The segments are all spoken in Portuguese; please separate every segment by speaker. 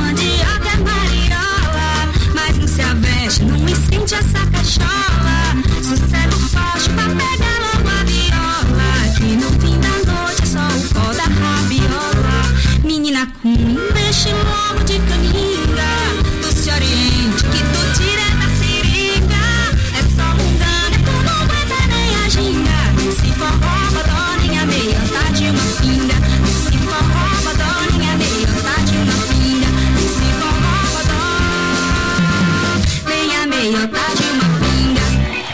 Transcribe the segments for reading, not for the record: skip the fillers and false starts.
Speaker 1: mandioca é mariola, mas não se aveste, não me sente essa cachola. Sossego forte pra pegar logo a viola, que no fim da noite é só o pó da rabiola. Menina Cunha, mexe logo de caninga, tu se oriente, que tu tira da seringa. É só mungana, tu não aguenta nem a ginga. Se for rouba, doninha meia, tá de uma pinga. Se for rouba, doninha meia, tá de uma pinga. Se for rouba, doninha meia, tá de uma pinga.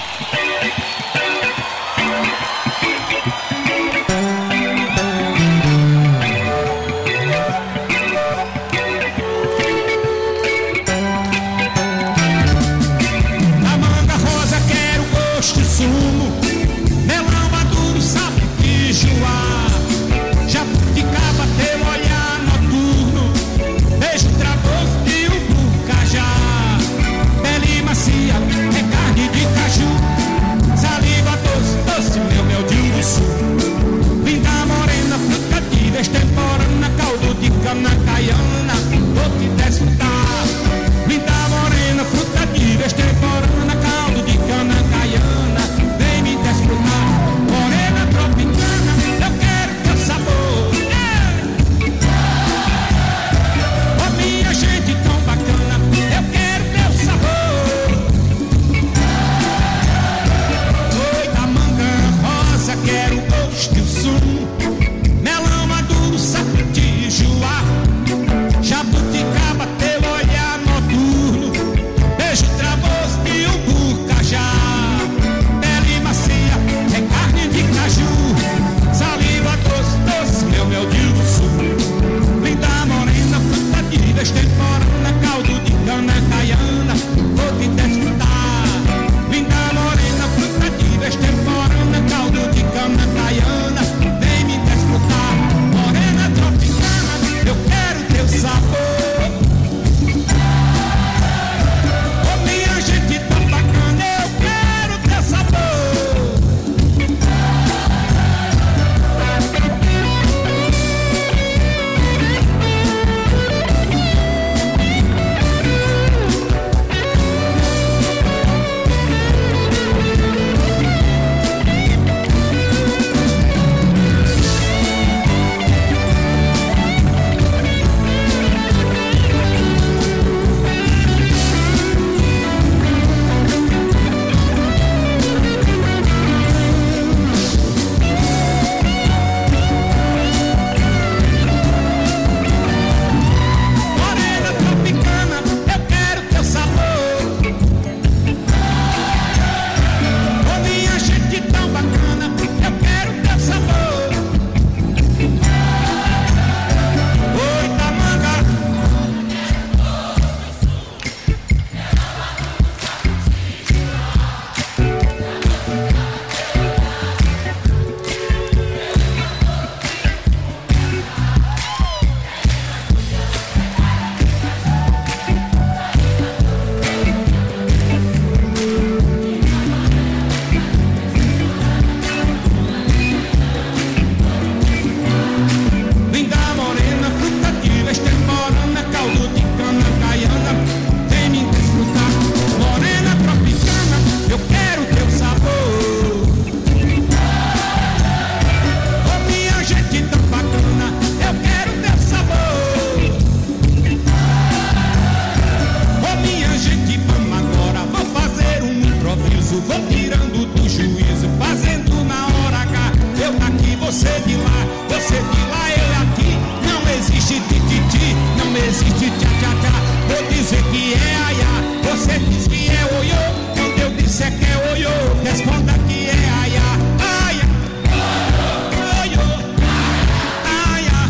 Speaker 2: Na manga rosa quero gosto e sumo, melão maduro, sapo de joá, jabuticaba teu olhar noturno, beijo travoso de ubucajá, pele macia é carne de caju, saliva doce, doce meu mel de uruçu, linda morena, fruta de extemporânea, caldo de cana caiana, vou te desfrutar. Linda morena, fruta de extemporânea, caldo de cana caiana, vem me desfrutar. Morena tropicana, eu quero teu sabor. Oh, minha gente tão bacana, eu quero teu sabor. Oi, da manga rosa, quero o gosto e o sumo, melão maduro, sapo de joá, jabuticaba, teu olhar noturno, beijo travoso de ubucajá, pele macia é carne de caju, saliva doce, doce, meu mel de uruçu, linda morena, fruta de extemporânea, caldo de cana caiana, vou te desfrutar. Linda morena, fruta de extemporânea, caldo de cana caiana, vem me desfrutar. Morena tropicana, eu quero teu sabor. Oh, minha gente tão bacana, eu quero teu sabor. Morena tropicana, eu quero teu sabor. Oh, minha gente tão bacana, eu quero teu sabor. Oi, da manga. Linda morena, fruta de extemporânea, caldo de cana caiana, vem me desfrutar. Morena tropicana, eu quero teu sabor. Oh, minha gente tão bacana, eu quero teu sabor. Oh, minha gente, vamos agora, vou fazer um improviso, vou tirando do juízo, fazendo na hora H. Eu daqui, você de lá, eu aqui. Não existe tititi, não existe tchá-tchá-tchá. Vou dizer que é aiá, você diz que é oiô. Quando eu disser que é oiô, responda que é aiá. Aiá, oiô, aiá,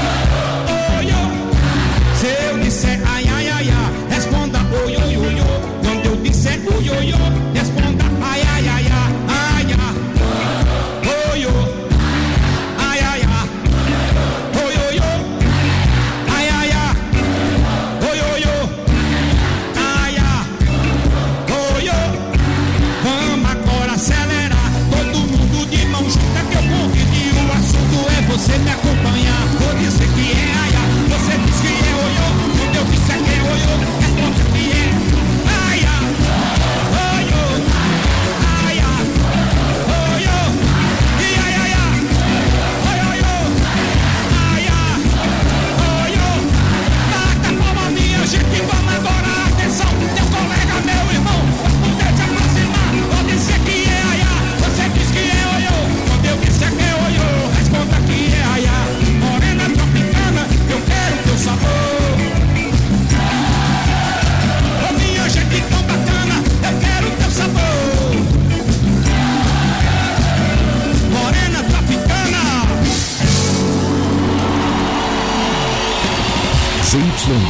Speaker 2: oiô. Se eu disser aiá, aiá, responda oiô, oiô. Quando eu disser oiô, oiô, responda aiá, aiá, aiá, oiô. Ai, ai, ai, oi, oi, oi, ai, ai, ai, oi, oi, oi, ai, ai,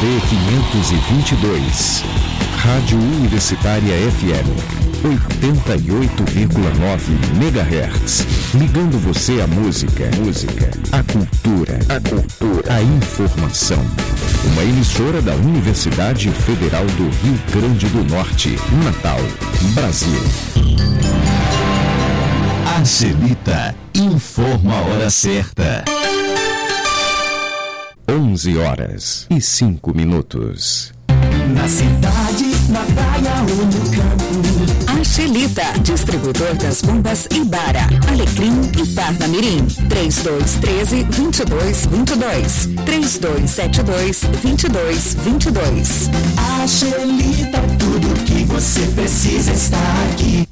Speaker 3: CZB 522. Rádio Universitária FM 88,9 MHz. Ligando você à música, à cultura, à informação. Uma emissora da Universidade Federal do Rio Grande do Norte, Natal, Brasil.
Speaker 4: Angelita informa a hora certa.
Speaker 3: 11h05.
Speaker 5: Na cidade, na praia ou no campo.
Speaker 6: Angelita, distribuidor das bombas Ibara, Alecrim e Parnamirim. 3213-2222. 3272-2222.
Speaker 5: Angelita, tudo que você precisa está aqui.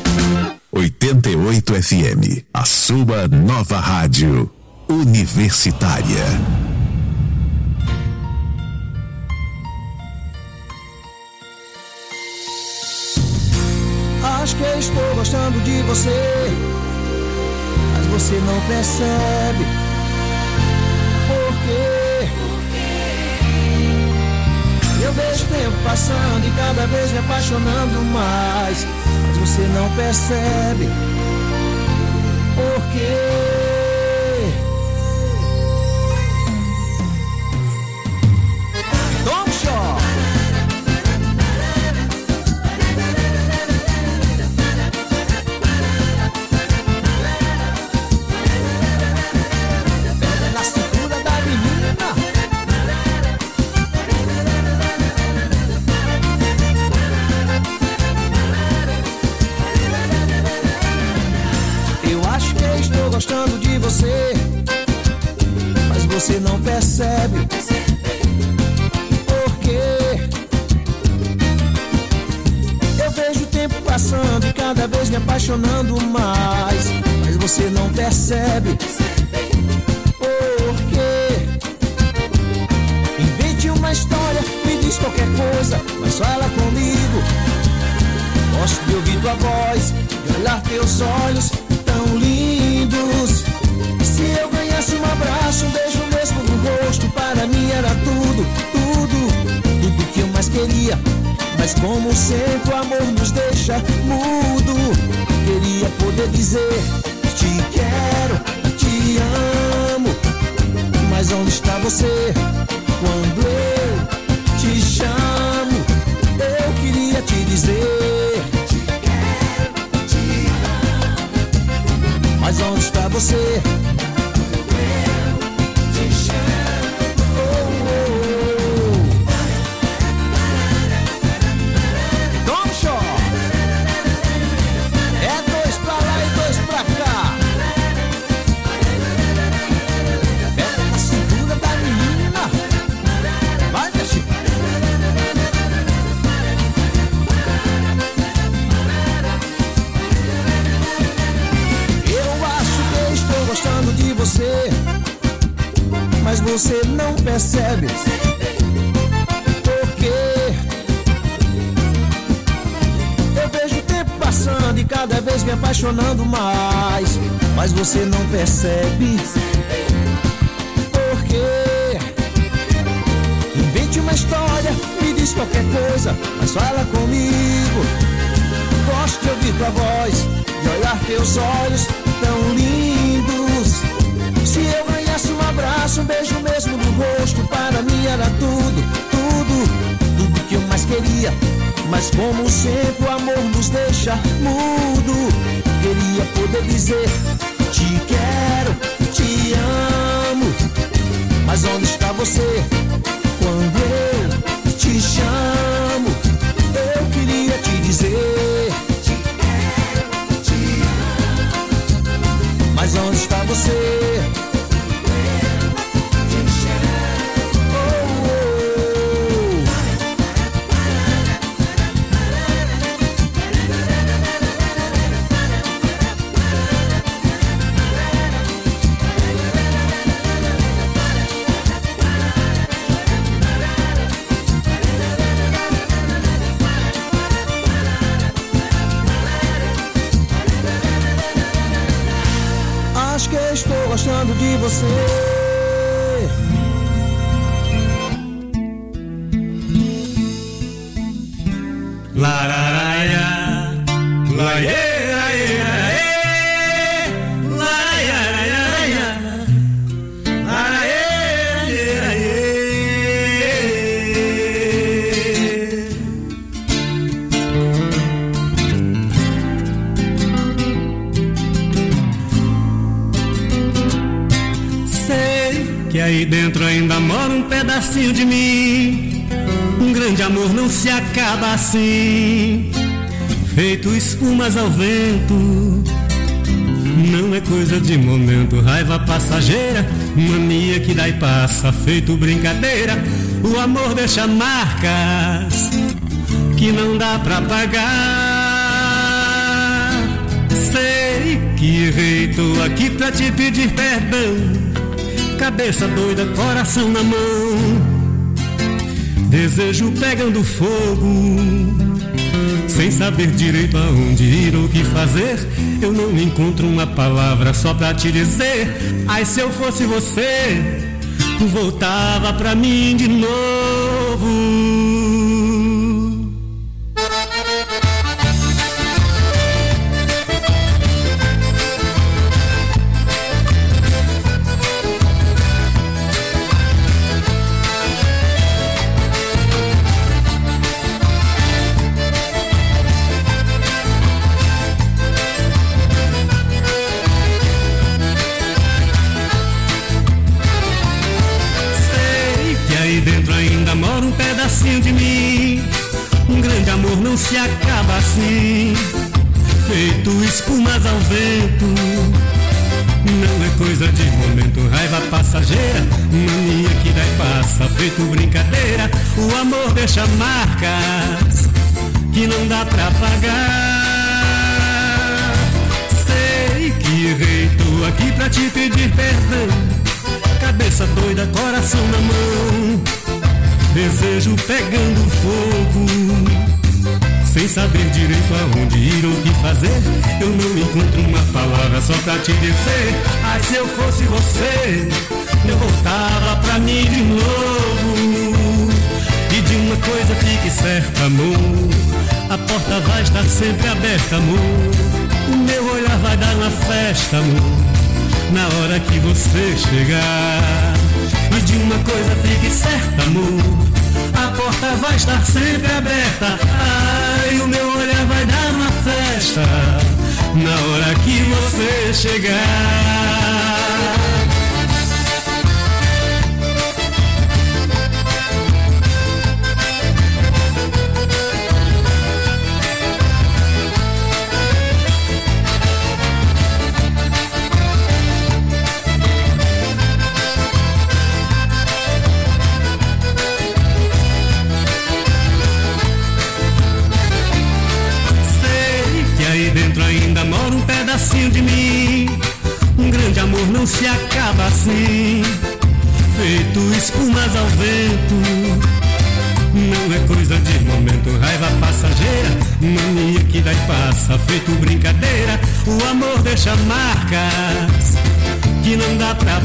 Speaker 4: 88 FM, a sua nova rádio universitária.
Speaker 7: Acho que eu estou gostando de você, mas você não percebe. Por quê? Eu vejo o tempo passando e cada vez me apaixonando mais, mas você não percebe. Por quê? Tom Shaw. Gostando de você, mas você não percebe. Por quê? Eu vejo o tempo passando e cada vez me apaixonando mais, mas você não percebe. Por quê? Invente uma história, me diz qualquer coisa, mas fala comigo. Gosto de ouvir tua voz, de olhar teus olhos tão lindos. Se eu ganhasse um abraço, um beijo mesmo no rosto, para mim era tudo, tudo, tudo que eu mais queria. Mas como sempre o amor nos deixa mudo, queria poder dizer te quero, te amo. Mas onde está você quando eu te chamo? Eu queria te dizer te quero, te amo. Mas onde está você? Mas você não percebe. Por quê? Eu vejo o tempo passando e cada vez me apaixonando mais, mas você não percebe. Por quê? Invente uma história, me diz qualquer coisa, mas fala comigo. Gosto de ouvir tua voz, de olhar teus olhos tão lindos. Se eu ganhasse um abraço, um beijo mesmo no rosto, para mim era tudo, tudo, tudo que eu mais queria. Mas como sempre o amor nos deixa mudo, queria poder dizer te quero, te amo. Mas onde está você quando eu te chamo? Eu queria te dizer te quero, te amo. Mas onde está você? Acho que estou gostando de você.
Speaker 2: Lararaia, laie. Aí dentro ainda mora um pedacinho de mim. Um grande amor não se acaba assim, feito espumas ao vento. Não é coisa de momento, raiva passageira, mania que dá e passa, feito brincadeira. O amor deixa marcas que não dá pra pagar. Sei que errei, tô aqui pra te pedir perdão. Cabeça doida, coração na mão, desejo pegando fogo, sem saber direito aonde ir ou o que fazer. Eu não encontro uma palavra só pra te dizer. Ai, se eu fosse você, voltava pra mim de novo. De mim, um grande amor não se acaba assim, feito espumas ao vento. Não é coisa de momento, raiva passageira, mania que dá e passa, feito brincadeira. O amor deixa marcas que não dá pra pagar. Sei que errei, tô aqui pra te pedir perdão. Cabeça doida, coração na mão, desejo pegando fogo, sem saber direito aonde ir ou o que fazer. Eu não encontro uma palavra só pra te dizer. Ai, se eu fosse você, eu voltava pra mim de novo. E de uma coisa fique certa, amor, a porta vai estar sempre aberta, amor. O meu olhar vai dar na festa, amor, na hora que você chegar. E de uma coisa fique certa, amor, a porta vai estar sempre aberta. Ai, o meu olhar vai dar na festa, na hora que você chegar. De mim, um grande amor não se acaba assim, feito espumas ao vento. Não é coisa de momento, raiva passageira, mania que dá e passa, feito brincadeira. O amor deixa marcas que não dá pra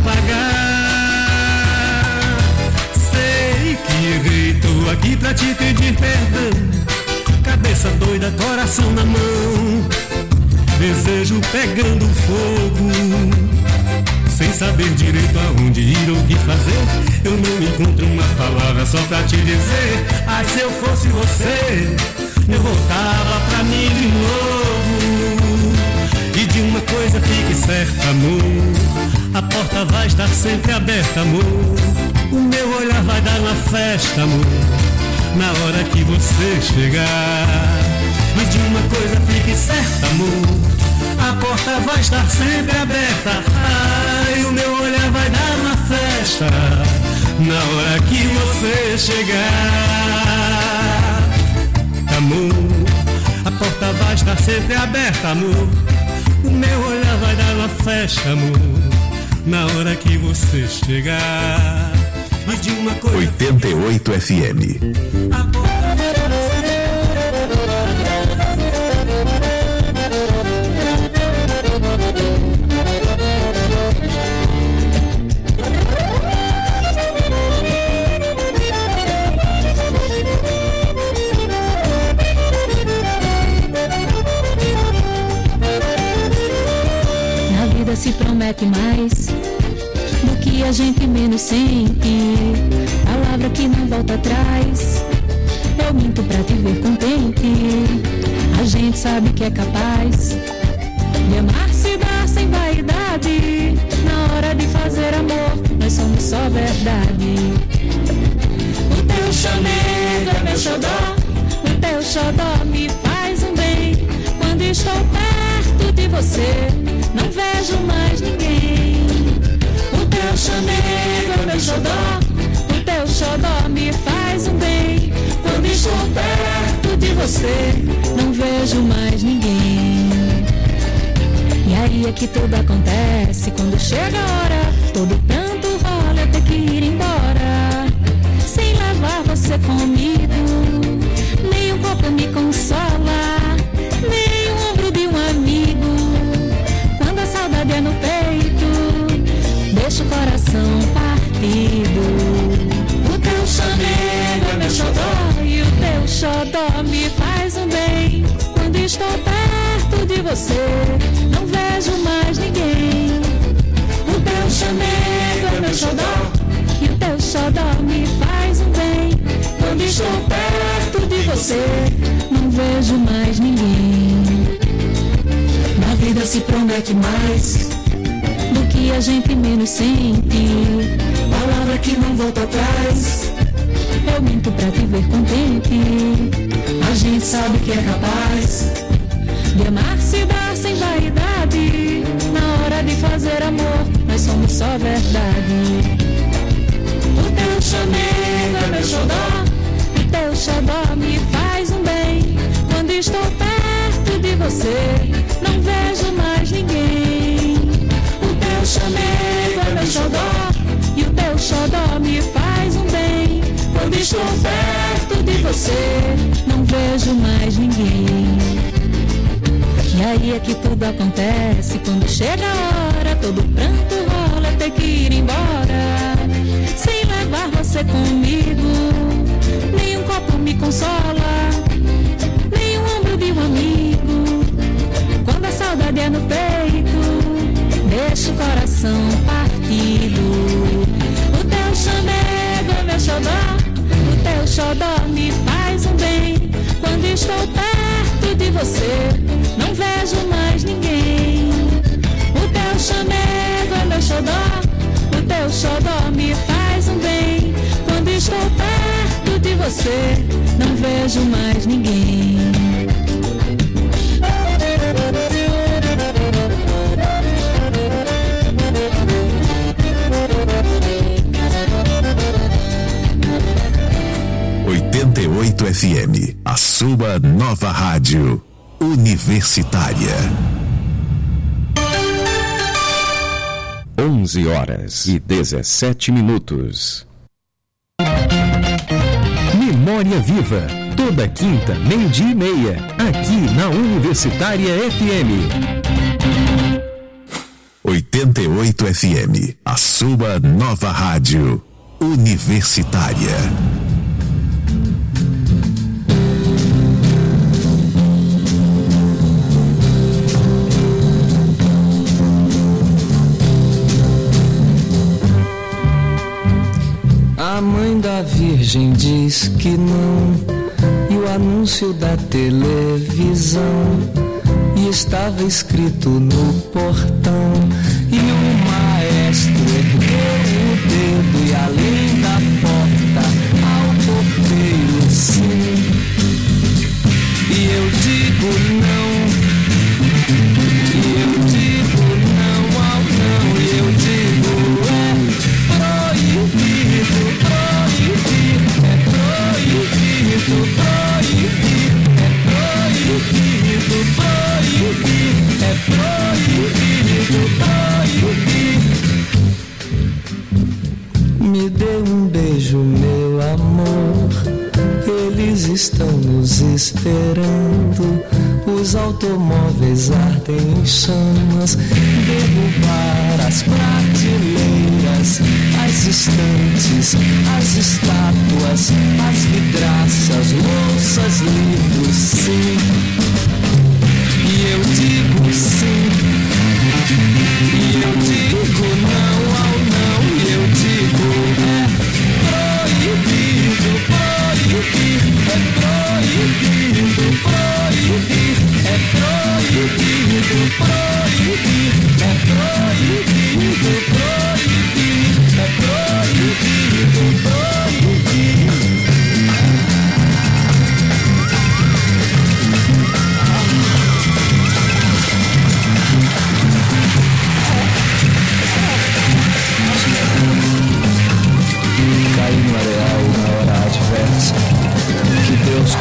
Speaker 2: pagar. Sei que errei, tô aqui pra te pedir perdão. Cabeça doida, coração na mão, desejo pegando fogo, sem saber direito aonde ir ou o que fazer. Eu não encontro uma palavra só pra te dizer. Ai, se eu fosse você, eu voltava pra mim de novo. E de uma coisa fique certa, amor, a porta vai estar sempre aberta, amor. O meu olhar vai dar na festa, amor, na hora que você chegar. E de uma coisa fique certa, amor, a porta vai estar sempre aberta. Ai, o meu olhar vai dar na festa, na hora que você chegar. Amor, a porta vai estar sempre aberta, amor. O meu olhar vai dar na festa, amor, na hora que você chegar. E de uma coisa
Speaker 4: 88 FM.
Speaker 2: A porta
Speaker 8: promete mais do que a gente menos sente. Palavra que não volta atrás. Eu minto pra te ver contente. A gente sabe que é capaz de amar, se dar sem vaidade. Na hora de fazer amor, nós somos só verdade. O teu chamego é meu xodó, o teu xodó me faz um bem. Quando estou perto de você, não vejo mais ninguém. O teu chamego é meu xodó, o teu xodó me faz um bem. Quando estou perto de você, não vejo mais ninguém. E aí é que tudo acontece. Quando chega a hora, todo pranto rola, eu ter que ir embora. Sem levar você comigo, nem um copo me consola, nem o ombro de um amigo. Quando a saudade é no peito, deixa o coração partido. O teu chamego é meu xodó, e o teu xodó me faz um bem. Quando estou perto de você, não vejo mais ninguém. O teu chamego é meu xodó, e o teu xodó me faz um bem. Quando estou perto de você, não vejo mais ninguém. Na vida se promete mais do que a gente menos sente. Palavra que não volta atrás. Eu minto pra te ver contente. A gente sabe que é capaz de amar, se dar sem vaidade. Na hora de fazer amor, nós somos só verdade. O teu chamego é meu xodó, o teu xodó me faz um bem. Quando estou perto de você, não vejo mais ninguém. O teu chamego é meu xodó, e o teu xodó me faz um bem. Quando estou perto de você, não vejo mais ninguém. E aí é que tudo acontece. Quando chega a hora, todo pranto rola, ter que ir embora. Sem levar você comigo, nem um copo me consola, nem o ombro de um amigo. Quando a saudade é no peito, deixa o coração partido. O teu chamego é meu xodó, o teu xodó me faz um bem. Quando estou perto de você, não vejo mais ninguém. O teu chamego é meu xodó, o teu xodó me faz um bem. Quando estou perto de você, não vejo mais ninguém.
Speaker 4: 88 FM, a sua nova rádio universitária.
Speaker 3: 11h17. Memória Viva, toda quinta, 12:30, aqui na Universitária FM.
Speaker 4: 88 FM, a sua nova rádio universitária.
Speaker 9: A mãe da Virgem diz que não, e o anúncio da televisão, e estava escrito no portão, e o maestro ergueu o dedo, e além da porta ao porteiro sim, e eu digo não, e eu digo não ao não, e eu digo é proibido, proibido, é proibido, proibido, é proibido, proibido, é proibido, proibido. Me dê um beijo, meu amor, eles estão nos esperando. Os automóveis ardem em chamas, derrubar as prateleiras, as estantes, as estátuas, as vidraças, louças, livros, sim. E eu digo sim, e eu digo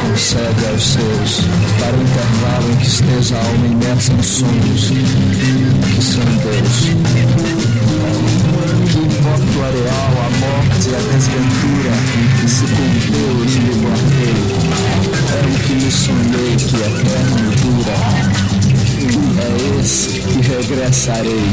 Speaker 9: cede aos seus, para o intervalo em que esteja a alma imersa em sonhos que são Deus. Que importa o areal, a morte e a desventura, se com Deus me guardei, é o que me sonhei que eterno dura, é esse que regressarei.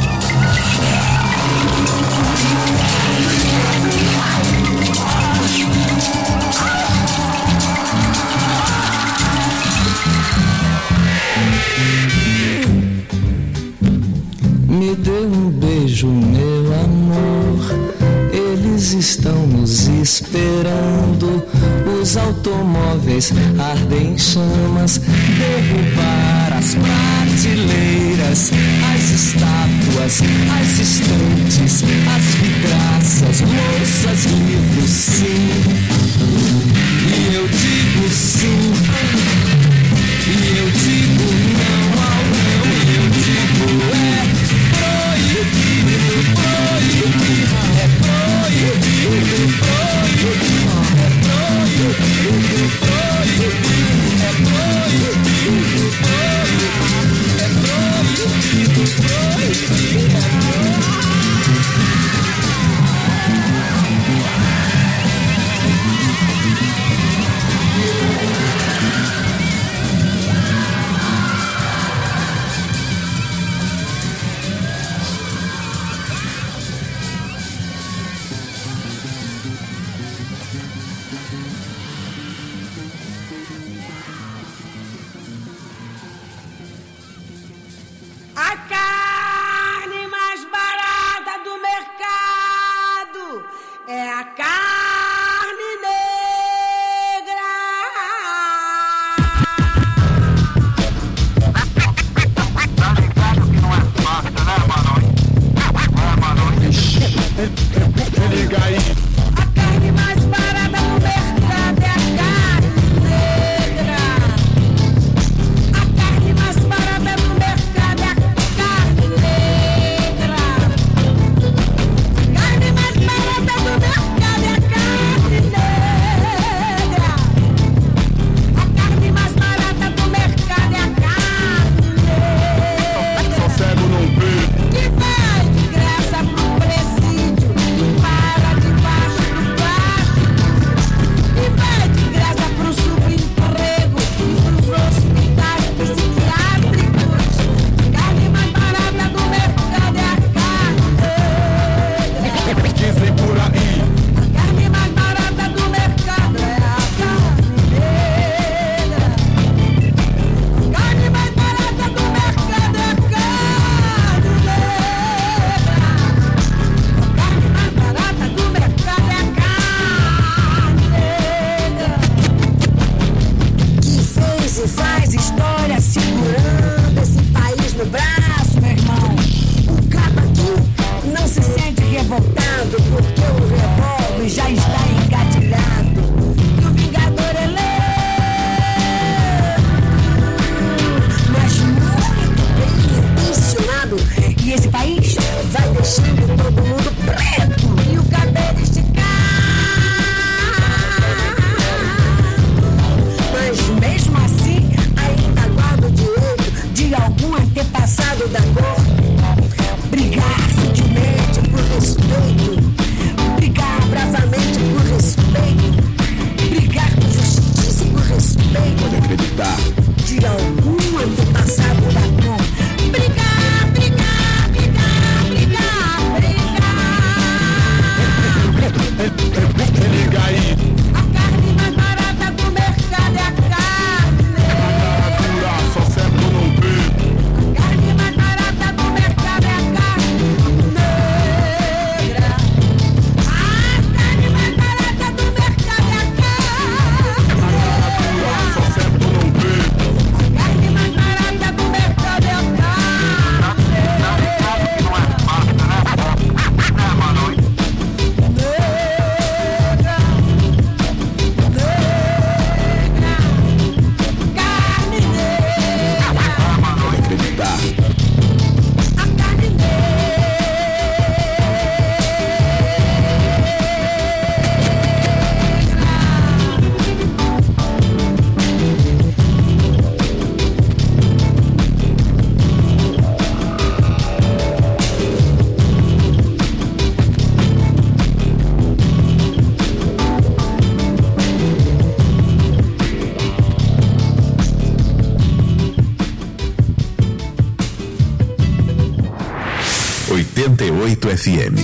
Speaker 9: Me dê um beijo, meu amor, eles estão nos esperando. Os automóveis ardem em chamas, derrubar as prateleiras, as estátuas, as estantes, as vidraças, louças, livros, sim. E eu digo sim, e eu digo não ao não, e eu digo proibido, proibido, é proibido, proibido, é proibido, proibido, é proibido, proibido, é proibido, proibido,
Speaker 2: A carne mais barata do mercado é a carne negra.
Speaker 4: 88 FM.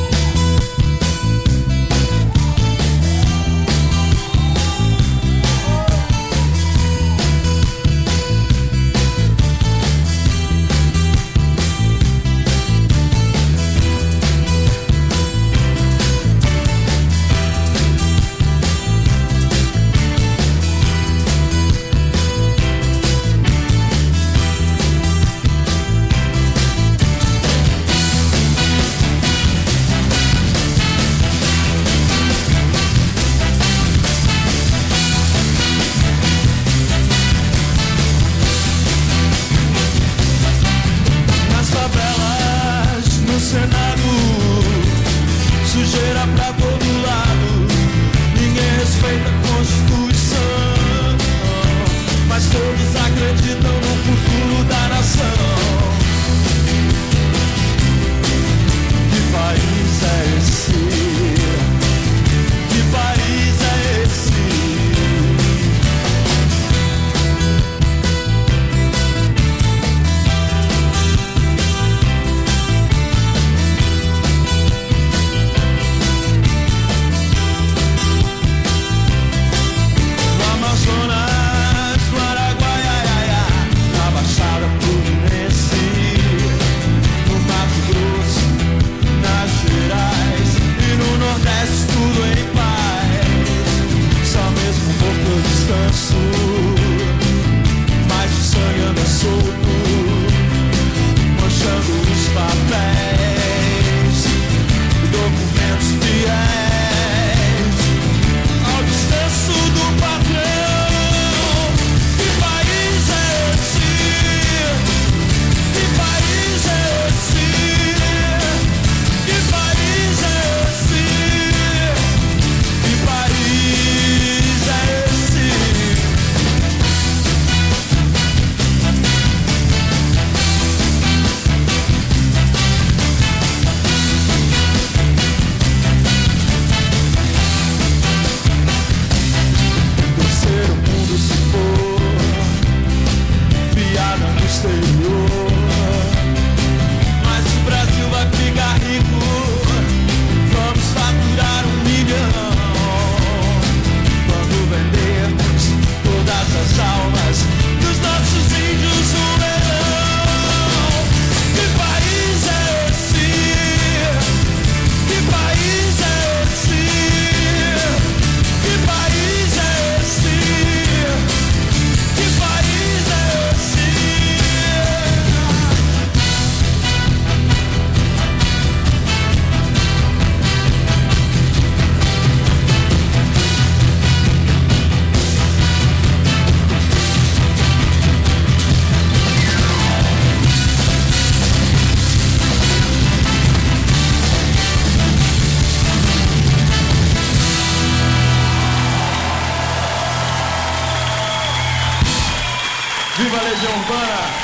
Speaker 2: Viva a Legião Urbana!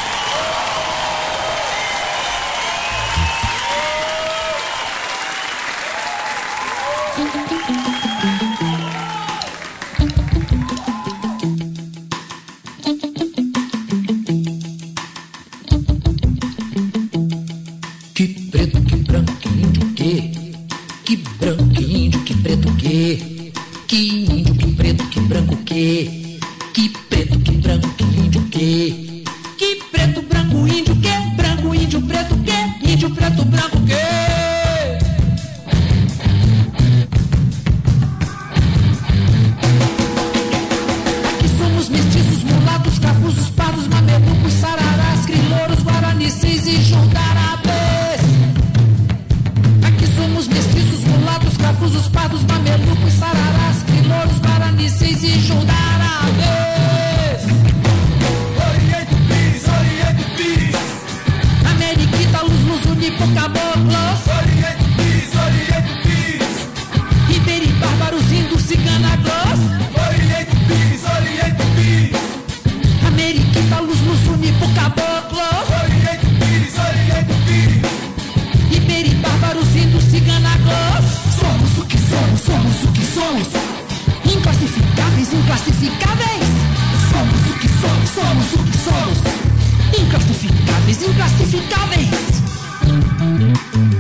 Speaker 10: Que preto, que branco, que índio, que branco, que índio, que preto, que índio, que preto, que branco, que preto, que branco, que índio, que preto, branco, índio, que branco, índio, preto, que índio, preto, branco, que aqui somos mestiços, mulatos, cafuzos, pardos, mamelucos, sararás, crilouros, guaranicis e jundarabês. Aqui somos mestiços, mulatos, cafuzos, pardos, mamelucos, sararás, crilouros, guaranicis e jundarabês. Caboclos, Oriente Bis, Ribeiro e Bárbaros, Índios, Ciganaglos, Oriente Bis, Ameriquita, Luz, Unipo, Caboclos, Oriente Bis, Ribeiro e Bárbaros, Índios, Ciganaglos. Somos o que somos, somos o que somos, inclassificáveis, inclassificáveis. Somos o que somos, somos o que somos, inclassificáveis, inclassificáveis.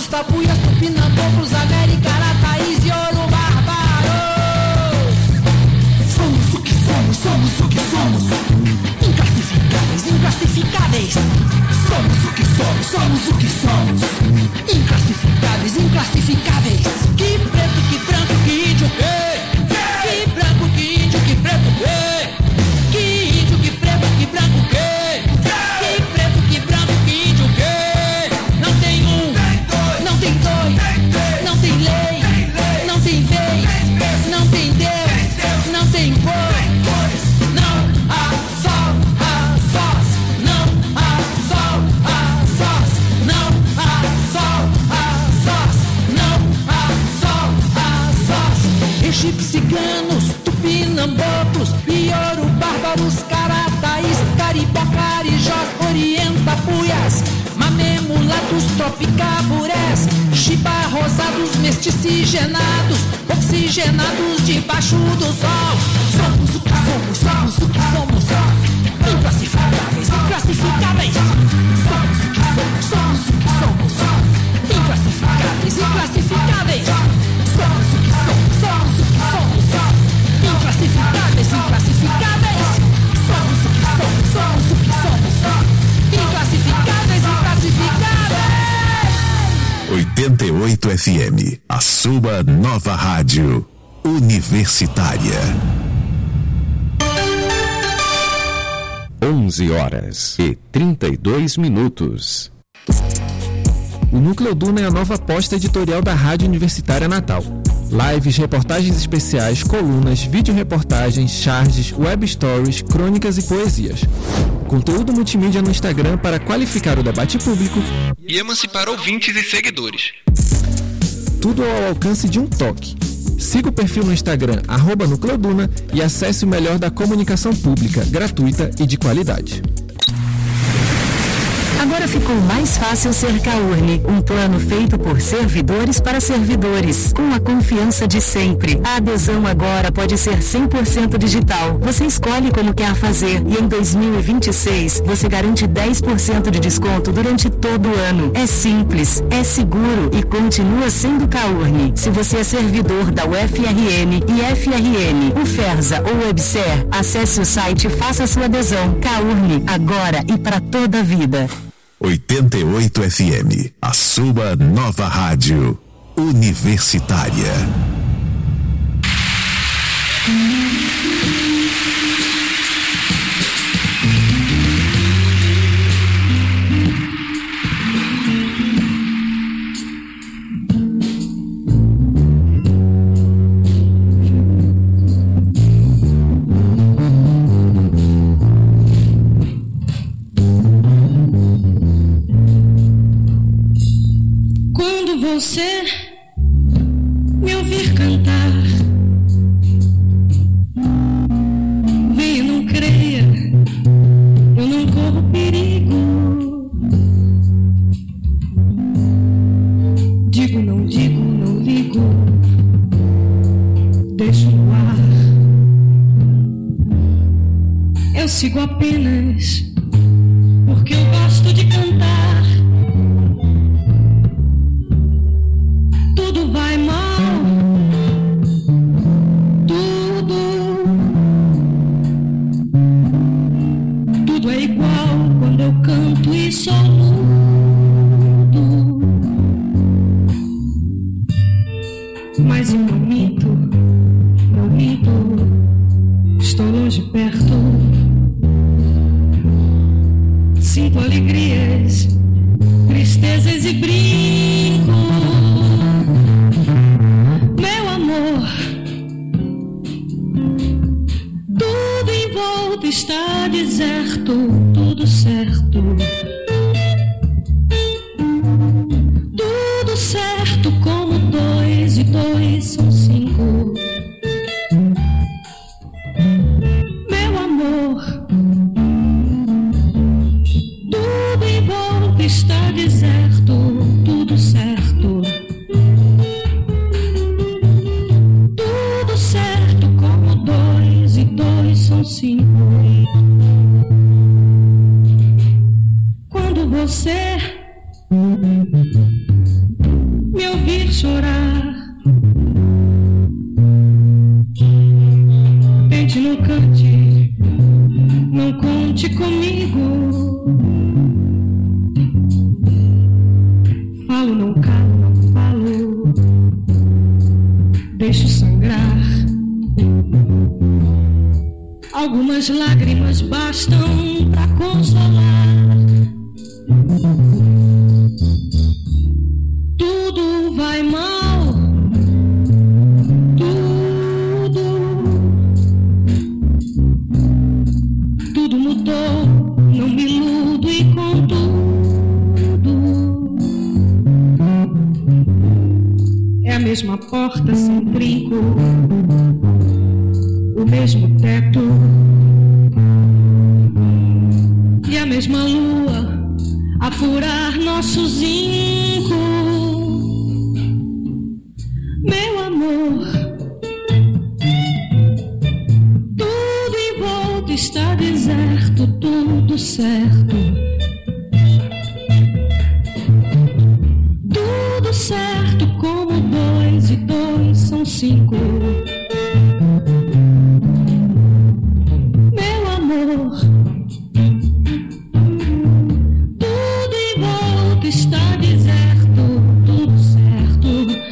Speaker 10: tapuias, tupinambocos, americarataís e ouro-bárbaros. Somos o que somos, somos o que somos. Inclassificáveis, inclassificáveis. Somos o que somos, somos o que somos. Inclassificáveis, inclassificáveis. Que preto, que branco, que índio, que branco, que índio, que preto, que índio, que preto, que branco, que preto, que branco, que índio, que não tem um, não tem dois, não tem lei, não tem vez, não tem Deus, não tem cor, não há sol, há sós, não há sol, há sós, não há sol, há sós, não há sol, há sós. Egipcianos, tupinambocos, iorubárbaros, carataís, caribó, carijós, orientapuias, mamemulatos, tropicaburés, chibarrosados, mesticigênados, oxigenados debaixo do sol. Somos o que somos, somos o que somos. Inclassificáveis, inclassificáveis. Somos o que somos, somos o que somos. Inclassificáveis, inclassificáveis. Somos o que somos, somos o que somos. Inclassificáveis, inclassificáveis. Somos o que somos, somos o que somos. Inclassificáveis, inclassificáveis.
Speaker 4: 88 FM, a sua nova rádio universitária.
Speaker 11: 11h32. O Núcleo Duna é a nova aposta editorial da Rádio Universitária Natal. Lives, reportagens especiais, colunas, vídeo-reportagens, charges, web stories, crônicas e poesias. Conteúdo multimídia no Instagram para qualificar o debate público
Speaker 12: e emancipar ouvintes e seguidores.
Speaker 11: Tudo ao alcance de um toque. Siga o perfil no Instagram @NúcleoDuna e acesse o melhor da comunicação pública, gratuita e de qualidade.
Speaker 6: Agora ficou mais fácil ser Caurne, um plano feito por servidores para servidores, com a confiança de sempre. A adesão agora pode ser 100% digital. Você escolhe como quer fazer e em 2026 você garante 10% de desconto durante todo o ano. É simples, é seguro e continua sendo Caurne. Se você é servidor da UFRN, IFRN, UFERSA ou WebSer, acesse o site e faça sua adesão. Caurne, agora e para toda a vida.
Speaker 4: 88 FM, a sua nova rádio universitária.
Speaker 1: Você me ouvir cantar, venha, não creia, eu não corro perigo. Digo, não ligo, deixo no ar. Eu sigo apenas porque eu gosto de cantar. Tudo vai mal, tudo é igual quando eu canto e sou mudo. Mas eu não minto, estou longe, perto. Sinto alegrias, tristezas e brinco. Meu amor, tudo em volta está deserto, tudo certo. Tudo certo como 2 e 2 são 5. Meu amor, tudo em volta está deserto, tudo certo. Tudo certo como 2 e 2 são 5.
Speaker 13: chorar. Tente, não cante, não conte comigo. Falo, não calo, não falo. Deixo sangrar. Algumas lágrimas bastam pra consolar. Tudo vai mal, tudo mudou, não me iludo e com tudo. É a mesma porta sem trinco, o mesmo teto e a mesma lua a furar nosso zinco. Meu amor, tudo em volta está deserto, tudo certo. Tudo certo como 2 e 2 são 5. Meu amor, tudo em volta está deserto, tudo certo.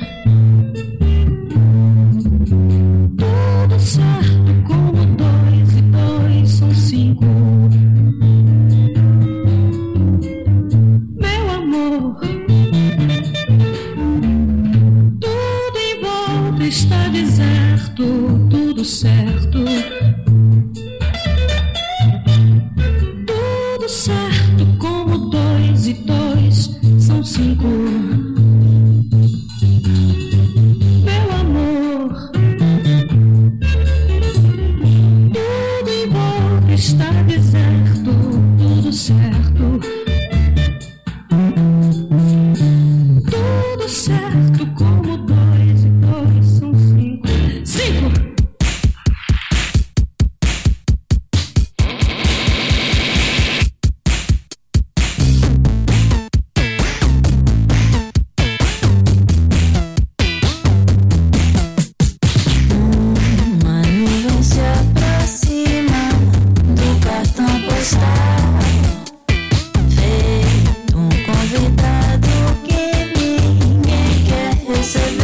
Speaker 13: Tudo certo como 2 e 2 são 5. Meu amor, tudo em volta está deserto, tudo certo. Tudo certo como 2 e 2 são 5. Meu amor, tudo em volta está deserto, tudo certo. Tudo certo como 2 e 2 são 5. 5!
Speaker 1: Uma nuvem se aproxima do cartão postal, feito um convidado que ninguém quer receber.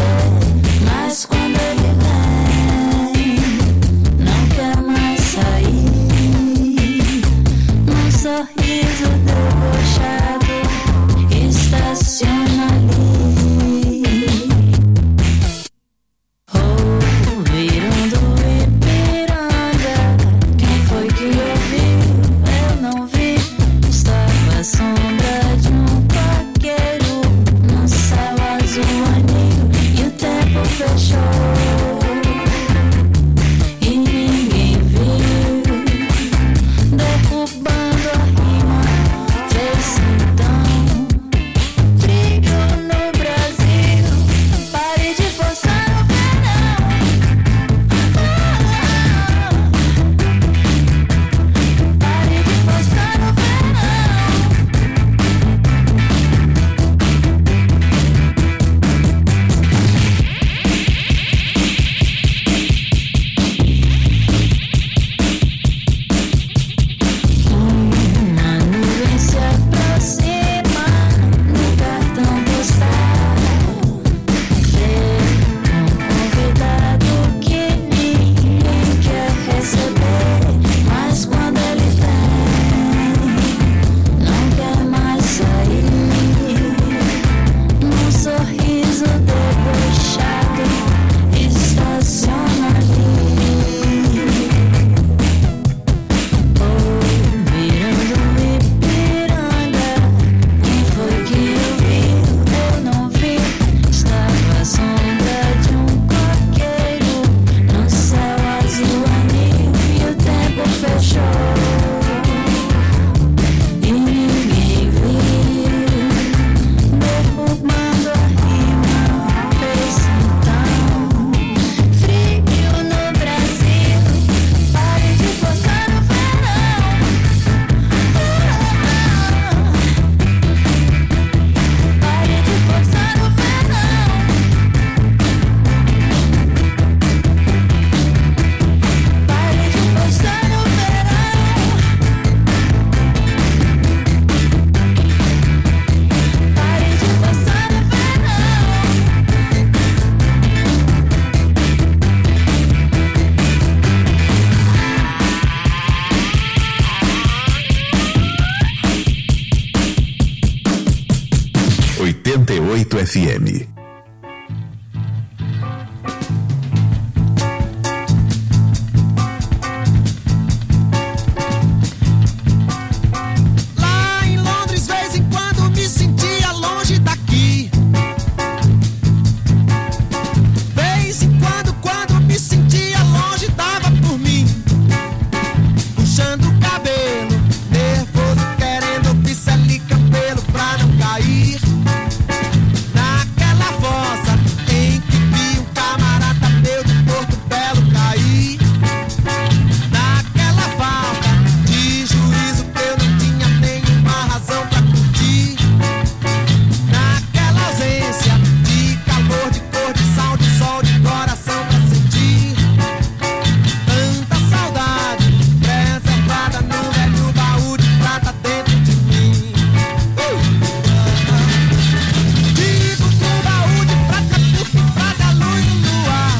Speaker 4: 88 FM.
Speaker 7: Lá em Londres, vez em quando me sentia longe daqui. Vez em quando me sentia longe, dava por mim. Puxando o cabelo, nervoso, querendo ouvir Celi Campelo pra não cair naquela fossa em que vi um camarada meu de Porto Belo cair. Naquela falta de juízo que eu não tinha nenhuma razão pra curtir. Naquela ausência de calor, de cor, de sal, de sol, de coração pra sentir. Tanta saudade preservada num velho baú de prata dentro de mim. Digo que o baú de prata porque prata a luz no luar.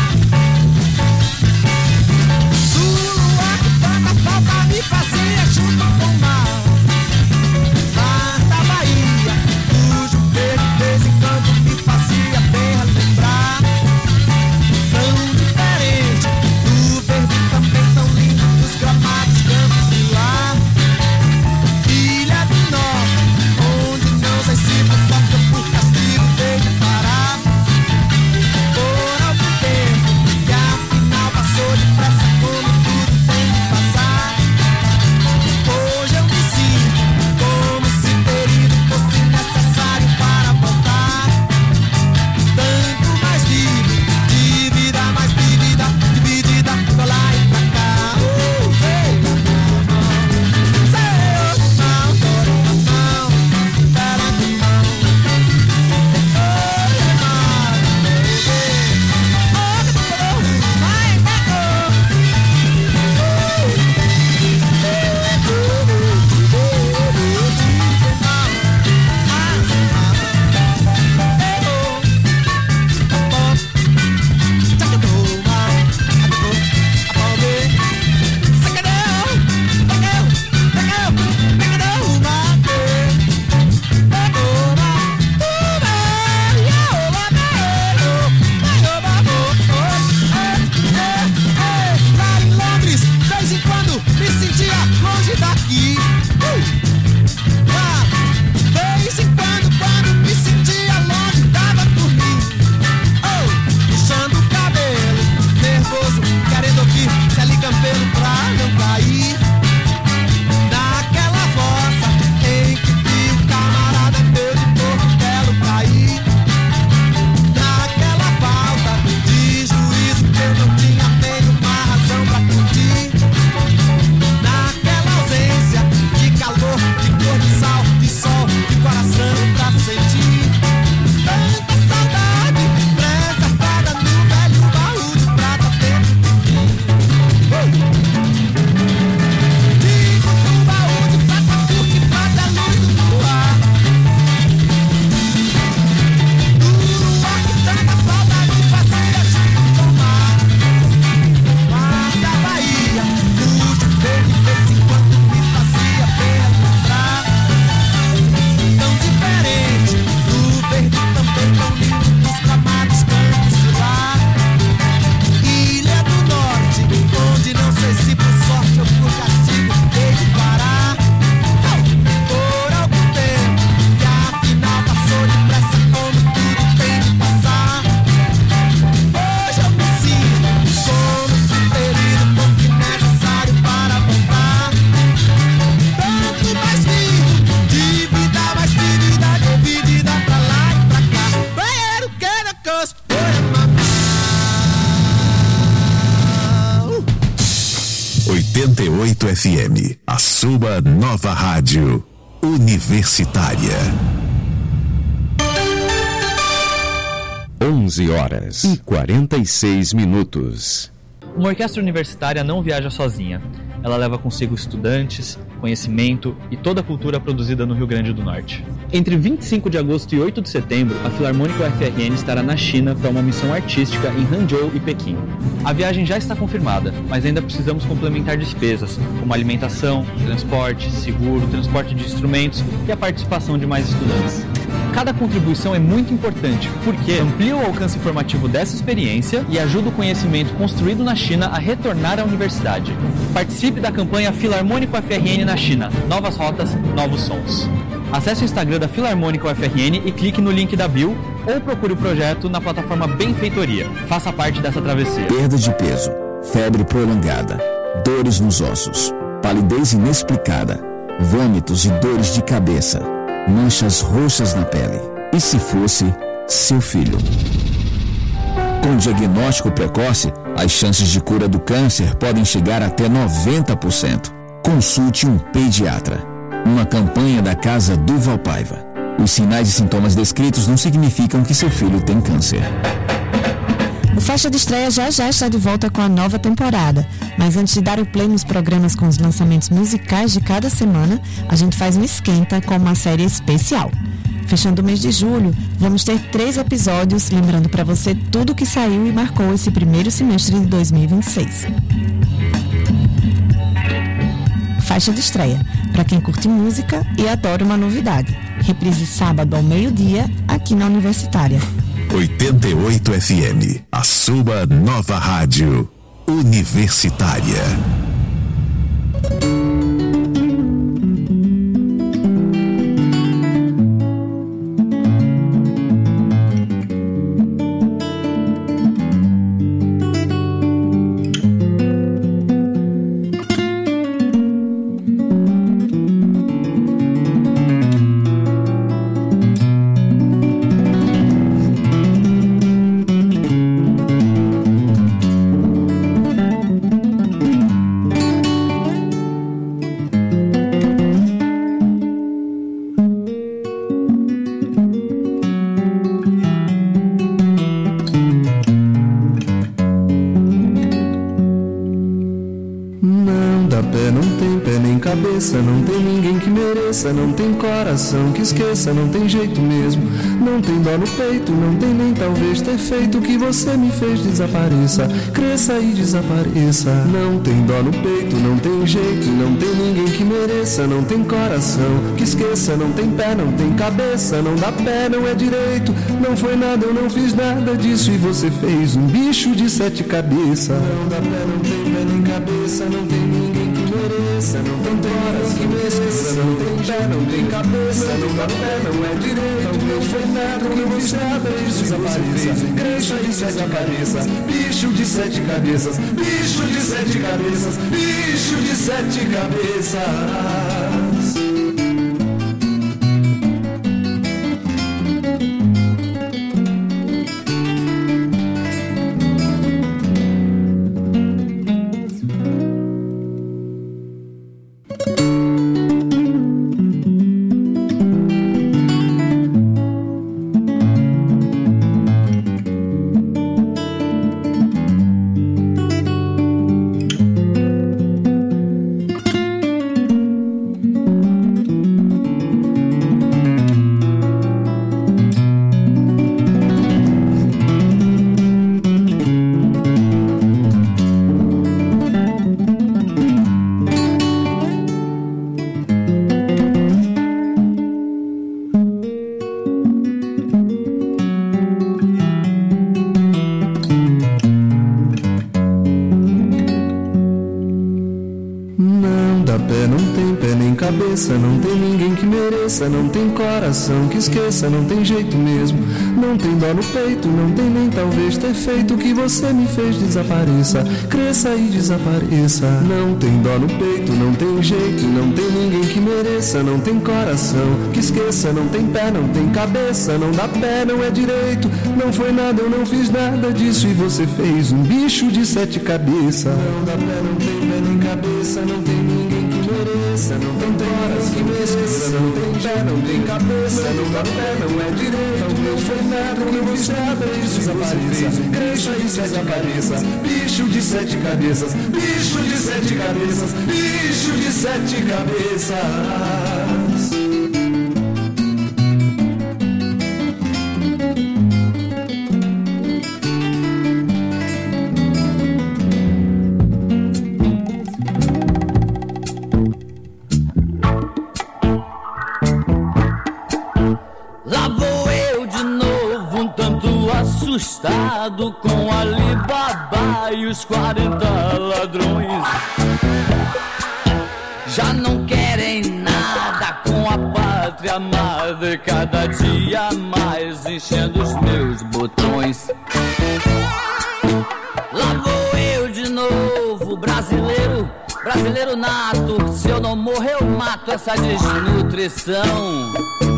Speaker 7: Do luar que tanta falta me fazia junto com o mar. Mar da Bahia, cujo verde de vez em quando me fazia bem relembrar. Tão diferente do verde também tão lindo dos gramados campos de lá. Ilha do Norte, onde não sei se por sorte ou por castigo veio parar. Por algum tempo que afinal passou depressa como tudo tem de passar. Hoje eu me sinto como se ter ido fosse necessário para voltar. Tanto mais vivo, de vida mais vívida, dividida, pra lá e pra cá. Lá em Londres, vez em quando me sentia longe daqui. Lá, vez em quando me sentia longe, dava por mim. Puxando o cabelo, nervoso, querendo ouvir Celi Campelo pra não cair naquela fossa em que vi um camarada meu de Porto Belo cair. Naquela falta de juízo que eu não tinha nenhuma razão pra curtir. Naquela ausência de calor, de cor, de sal, de sol, de coração pra sentir. Tanta saudade preservada no velho baú de prata dentro de mim. Digo que o baú de prata porque prata é luz do luar. Do luar que tanta falta me fazia junto com o mar. Mar da Bahia, cujo verde de vez em quando me fazia bem lembrar. Tão diferente do verde também tão lindo dos gramados campos de lá. Ilha do Norte, onde não sei se por sorte ou por castigo hei de parar. Por algum tempo que afinal passou depressa como tudo tem de passar. Hoje eu me sinto como se ter ido porque necessário para voltar. Tanto mais vivo, de vida mais vívida, dividida pra lá e pra cá. Banheiro que não canso, oi mamãe.
Speaker 4: 88 FM, a sua nova rádio universitária.
Speaker 3: 11h46.
Speaker 14: Uma orquestra universitária não viaja sozinha. Ela leva consigo estudantes, conhecimento e toda a cultura produzida no Rio Grande do Norte. Entre 25 de agosto e 8 de setembro, a Filarmônica UFRN estará na China para uma missão artística em Hangzhou e Pequim. A viagem já está confirmada, mas ainda precisamos complementar despesas, como alimentação, transporte, seguro, transporte de instrumentos e a participação de mais estudantes. Cada contribuição é muito importante, porque amplia o alcance informativo dessa experiência e ajuda o conhecimento construído na China a retornar à universidade. Participe da campanha Filarmônico FRN na China. Novas rotas, novos sons. Acesse o Instagram da Filarmônico FRN e clique no link da bio ou procure o projeto na plataforma Benfeitoria. Faça parte dessa travessia.
Speaker 3: Perda de peso, febre prolongada, dores nos ossos, palidez inexplicada, vômitos e dores de cabeça, manchas roxas na pele. E se fosse seu filho? Com diagnóstico precoce, as chances de cura do câncer podem chegar até 90%. Consulte um pediatra. Uma campanha da Casa Duval Paiva. Os sinais e sintomas descritos não significam que seu filho tem câncer.
Speaker 15: O Faixa de Estreia já está de volta com a nova temporada. Mas antes de dar o play nos programas com os lançamentos musicais de cada semana, a gente faz um esquenta com uma série especial. Fechando o mês de julho, vamos ter 3 episódios, lembrando para você tudo que saiu e marcou esse primeiro semestre de 2026. Faixa de Estreia, para quem curte música e adora uma novidade. Reprise sábado ao meio-dia, aqui na Universitária.
Speaker 4: 88 FM, a sua nova rádio universitária.
Speaker 9: Não tem ninguém que mereça, não tem coração que esqueça, não tem jeito mesmo, não tem dó no peito, não tem nem talvez ter feito o que você me fez desapareça, cresça e desapareça. Não tem dó no peito, não tem jeito, não tem ninguém que mereça, não tem coração que esqueça, não tem pé, não tem cabeça, não dá pé, não é direito, não foi nada, eu não fiz nada disso e você fez um bicho de 7 cabeças. Não dá pé, não tem pé nem cabeça, não tem ninguém que mereça, não tem horas que me esqueça, não tem pé, não tem cabeça, não dá pé, não é direito, não foi nada, não fiz nada, isso desapareça, cresça de 7 cabeças, bicho de 7 cabeças, bicho de 7 cabeças, bicho de 7 cabeças. Não tem ninguém que mereça, não tem coração que esqueça, não tem jeito mesmo, não tem dó no peito, não tem nem talvez ter feito o que você me fez desapareça, cresça e desapareça. Não tem dó no peito, não tem jeito, não tem ninguém que mereça, não tem coração que esqueça, não tem pé, não tem cabeça, não dá pé, não é direito, não foi nada, eu não fiz nada disso e você fez um bicho de 7 cabeças. Não dá pé, não tem pé nem cabeça, não tem ninguém que mereça, não tem horas que me esqueça, não tem pé, não tem cabeça, não dá pé, não é direito, não foi nada, não fiz nada, isso desapareça, cresça e desapareça, bicho de 7 cabeças, bicho de 7 cabeças, bicho de 7 cabeças.
Speaker 10: Lá
Speaker 16: assustado com Alibaba e os 40 ladrões. Já não querem nada com a pátria amada, cada dia mais enchendo os meus botões. Lá vou eu de novo, brasileiro, brasileiro nato. Se eu não morrer eu mato essa desnutrição.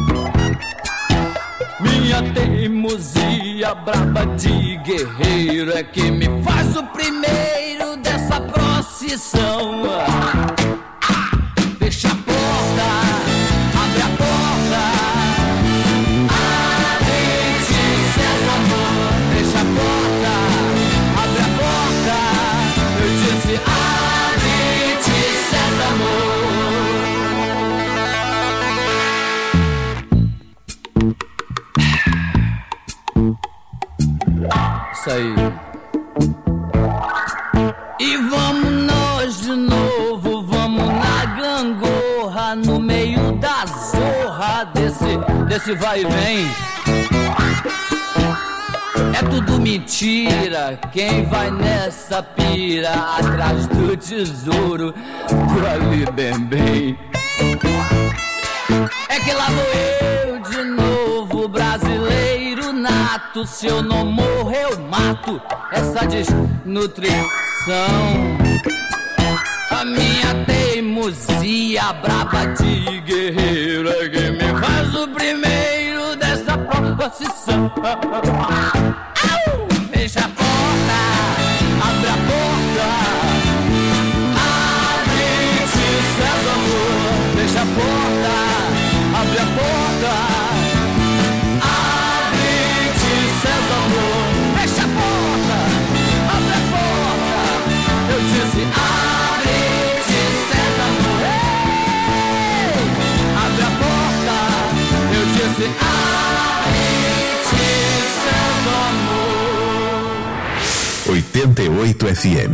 Speaker 16: Minha teimosia braba de guerreiro é que me faz o primeiro dessa procissão. Fecha a porta, abre a porta, abre-te, César, amor. Fecha a porta, abre a porta, eu disse abre-te, César, amor. Isso aí. E vamos nós de novo, vamos na gangorra, no meio da zorra desse vai e vem. É tudo mentira, quem vai nessa pira atrás do tesouro do Ali Bem. É que lá vou eu de novo, brasileiro nato. Se eu não morrer eu mato essa desnutrição. A minha teimosia braba de guerreiro é que me faz o primeiro dessa procissão. Fecha a porta, abre a porta, abre-te, César, amor. Fecha a porta, abre a porta, abre-te, César, amor. Fecha a porta, abre a porta, eu disse abre-te, César, amor. Ei! Abre a porta, eu disse abre-te, César, amor.
Speaker 4: 88 FM.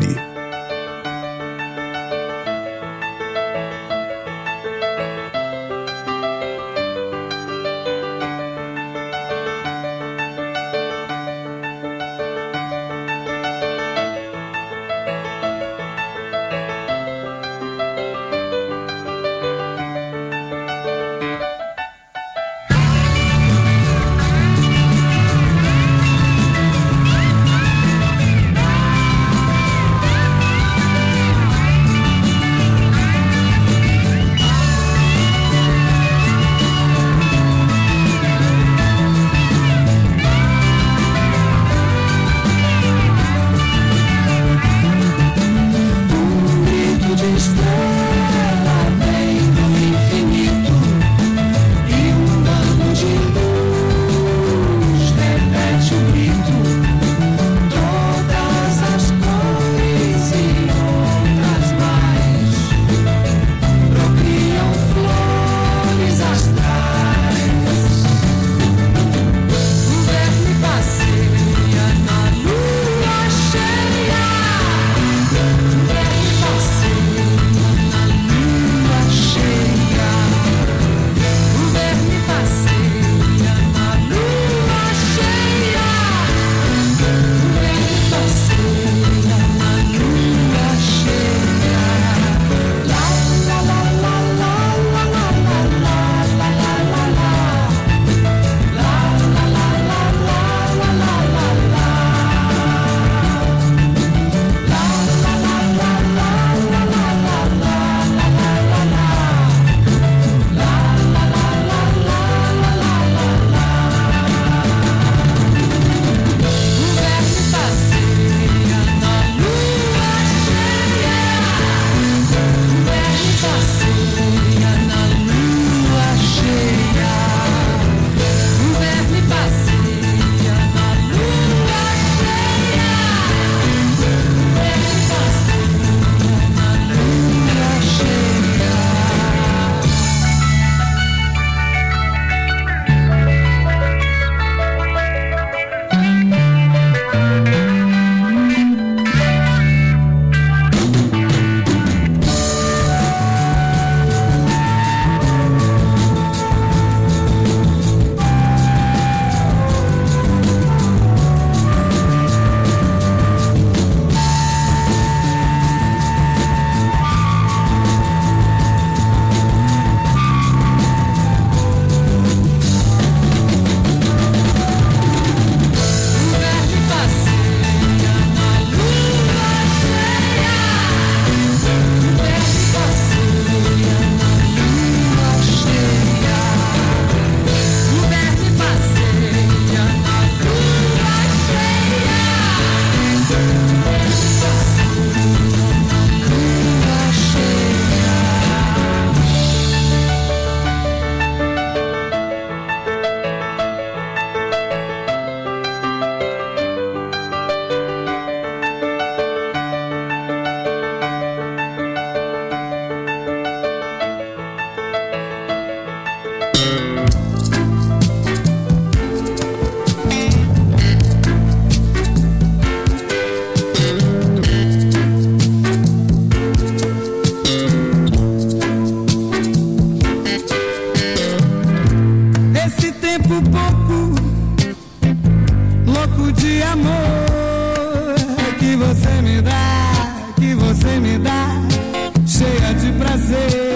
Speaker 17: de amor que você me dá, cheia de prazer.